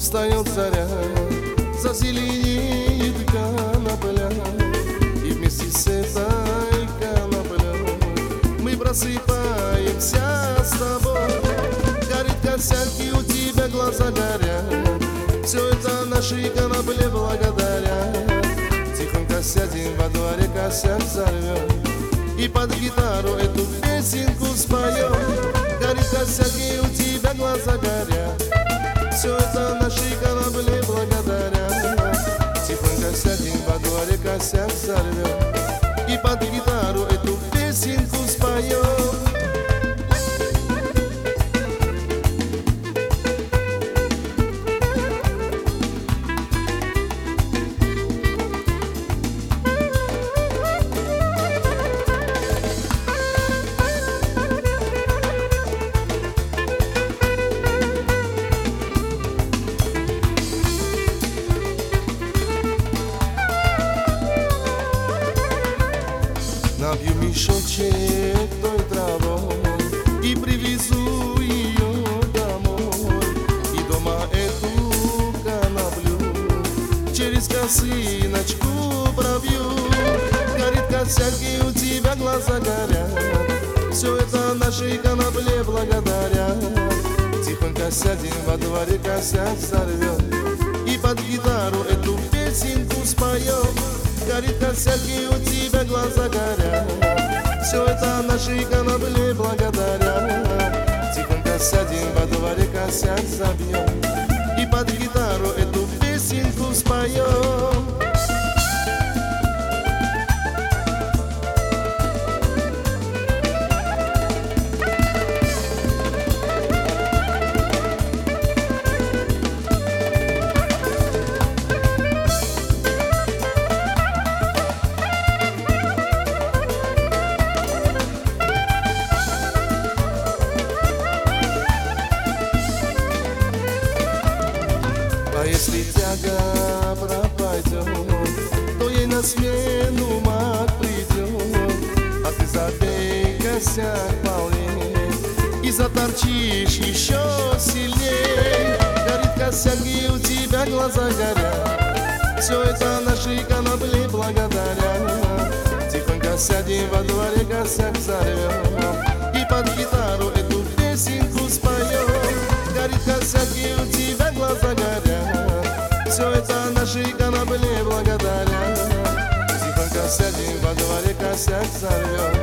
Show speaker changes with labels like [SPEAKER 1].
[SPEAKER 1] Встает заря, зазеленеет конопля, и вместе с этой коноплей мы просыпаемся с тобой. Горит косяк, и у тебя глаза горят, все это нашей конопле благодаря. Тихонько сядем во дворе, косяк взорвем, и под гитару эту песенку споем. Горит косяк, и у тебя глаза горят, все это нашей конопле благодаря. Тихонько сядем во дворе, косяк взорвем, и под гитару эту песенку споем. Набью мешочек той травой и привезу ее домой, и дома эту коноплю через косыночку пробью. Горит косяк, и у тебя глаза горят, все это нашей конопле благодаря. Тихонько сядем во дворе, косяк взорвем, и под гитару эту песенку споем. Горит косяк, и у тебя глаза горят, все это нашей конопле благодаря. Тихонько сядем во дворе, косяк забьем, и под гитару эту песенку споем. А если тяга пропадет, то ей на смену маг придет. А ты забей косяк полней и заторчишь еще сильней. Горит косяк, и у тебя глаза горят, все это нашей конопле благодаря. Тихонько сядем во дворе, косяк взорвем, и под гитару эту песенку споем. Горит косяк, и у тебя глаза горят, все это нашей конопле благодаря. Тихонько сядем во дворе, косяк взорвем,